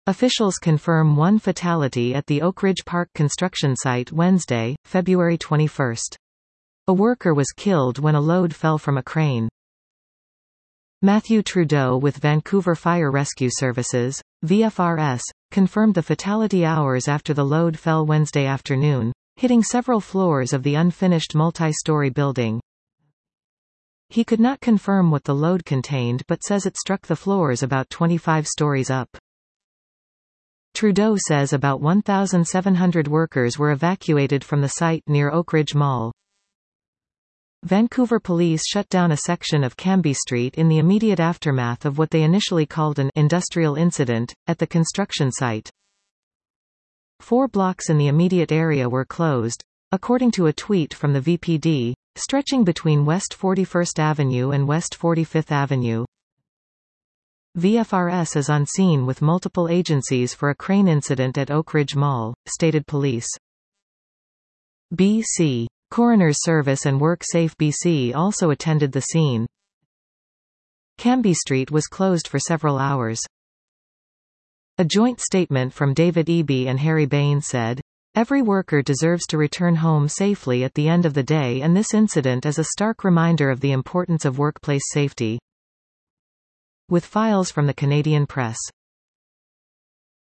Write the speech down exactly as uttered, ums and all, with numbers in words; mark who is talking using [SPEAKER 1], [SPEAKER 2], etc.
[SPEAKER 1] Officials confirm one fatality at the Oak Ridge Park construction site Wednesday, February twenty-first. A worker was killed when a load fell from a crane. Matthew Trudeau with Vancouver Fire Rescue Services, V F R S, confirmed the fatality hours after the load fell Wednesday afternoon, hitting several floors of the unfinished multi-story building. He could not confirm what the load contained but says it struck the floors about twenty-five stories up. Trudeau says about one thousand seven hundred workers were evacuated from the site near Oak Ridge Mall. Vancouver police shut down a section of Cambie Street in the immediate aftermath of what they initially called an industrial incident at the construction site. Four blocks in the immediate area were closed, according to a tweet from the V P D, stretching between West forty-first Avenue and West forty-fifth Avenue. V F R S is on scene with multiple agencies for a crane incident at Oak Ridge Mall, stated police. B C. Coroner's Service and WorkSafe B C also attended the scene. Cambie Street was closed for several hours. A joint statement from David Eby and Harry Bain said, "Every worker deserves to return home safely at the end of the day, and this incident is a stark reminder of the importance of workplace safety." With files from the Canadian Press.